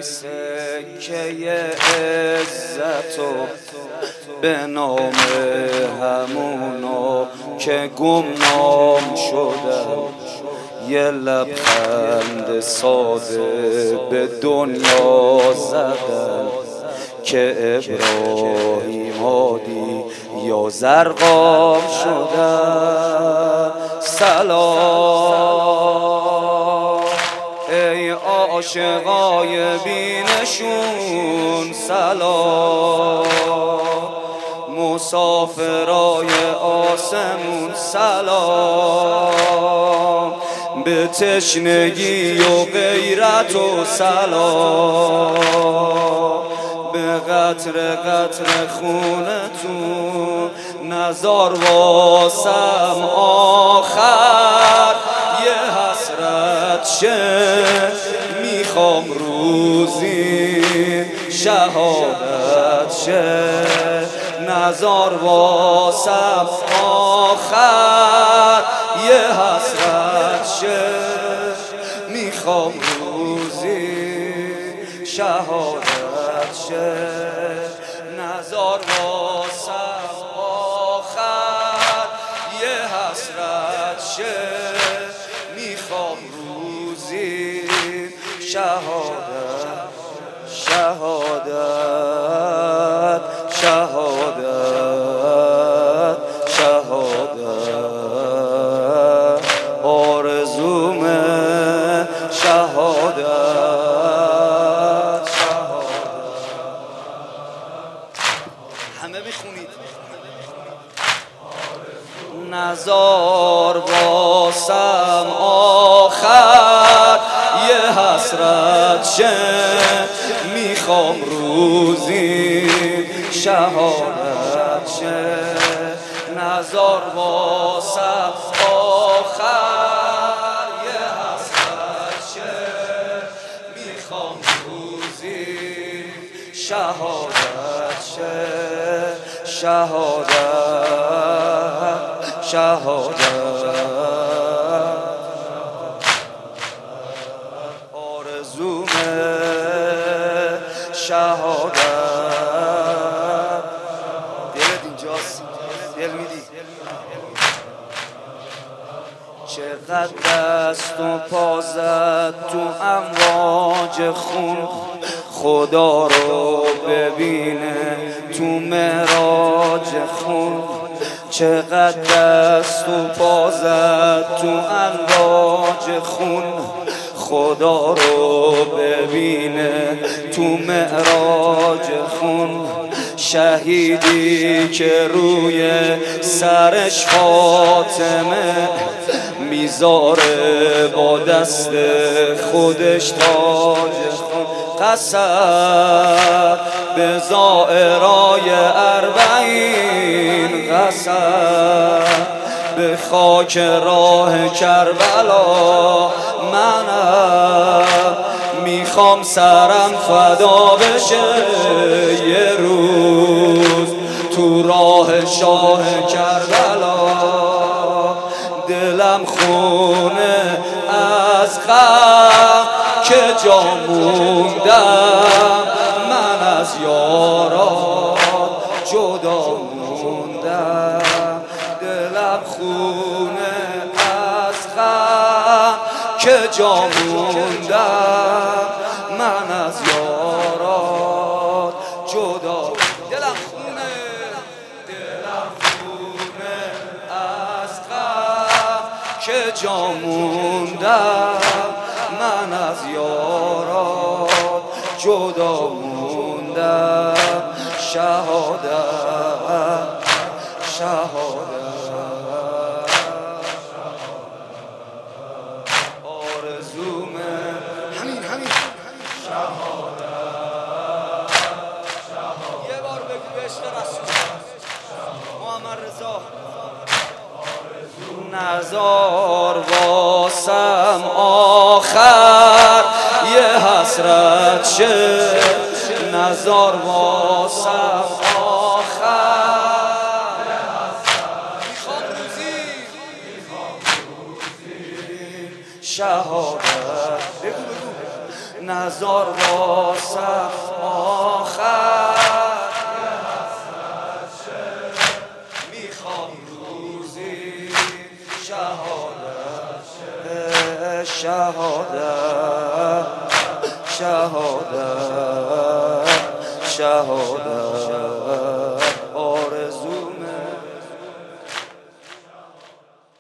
سکه عزتو به نام همونو که گمنام شدن، یه لبخند ساده به دنیا زدن که ابراهیم هادی یا زرقام شدن. سلام ای عاشقای بینشون، سلام مسافرای آسمون، سلام به تشنگی و غیرت و سلام به قطر قطر خونتون. نزار واسم آخر یه حسرت شه، میخوام روزی شهادت شه. نزار واسم آخر یه حسرت شه، میخوام روزی شهادت شه. نزار واسم آخر یه حسرت شه، میخوام روزی شهادت شهادت شهادت شهادت آرزومه شهادت همه بخونید. نزار واسم آخر یه حسرت شه، میخوام روزی شهادت شه. نزار واسم آخر یه حسرت شه، میخوام روزی شهادت شه. شهادت شهادت آرزومه شهادت. دلت اینجاست، دل میدی. چقدر دست و پا زد تو امواج خون، خدا رو ببینه تو معراج خون. چقدر دست و پا زد تو امواج خون، خدا رو ببینه تو معراج خون. شهیدی که روی سرش فاطمه میذاره با دست خودش تاج خون. قسم به زائرای اربعین، قسم به خاک راه کربلا. منم میخوام سرم فدا بشه یه روز تو راه شاه کربلا. دلم خونه از غم که جا موندم، من از یاران جدا موندم. دلم خونه از غم که جا موندم، من از یاران جدا. دلم خونه از غم که جا موندم، من از یاران جدا موندم. شهادت شهادت آرزومه همین شهادت یه بار بگو به عشق رسول محمد رضا. نزار واسم آخر یه حسرت شه، نزار واسم آخر میخوام روزی شهادت. بگو نزار واسم آخر میخوام روزی شهادت شهادت شهادت شهادت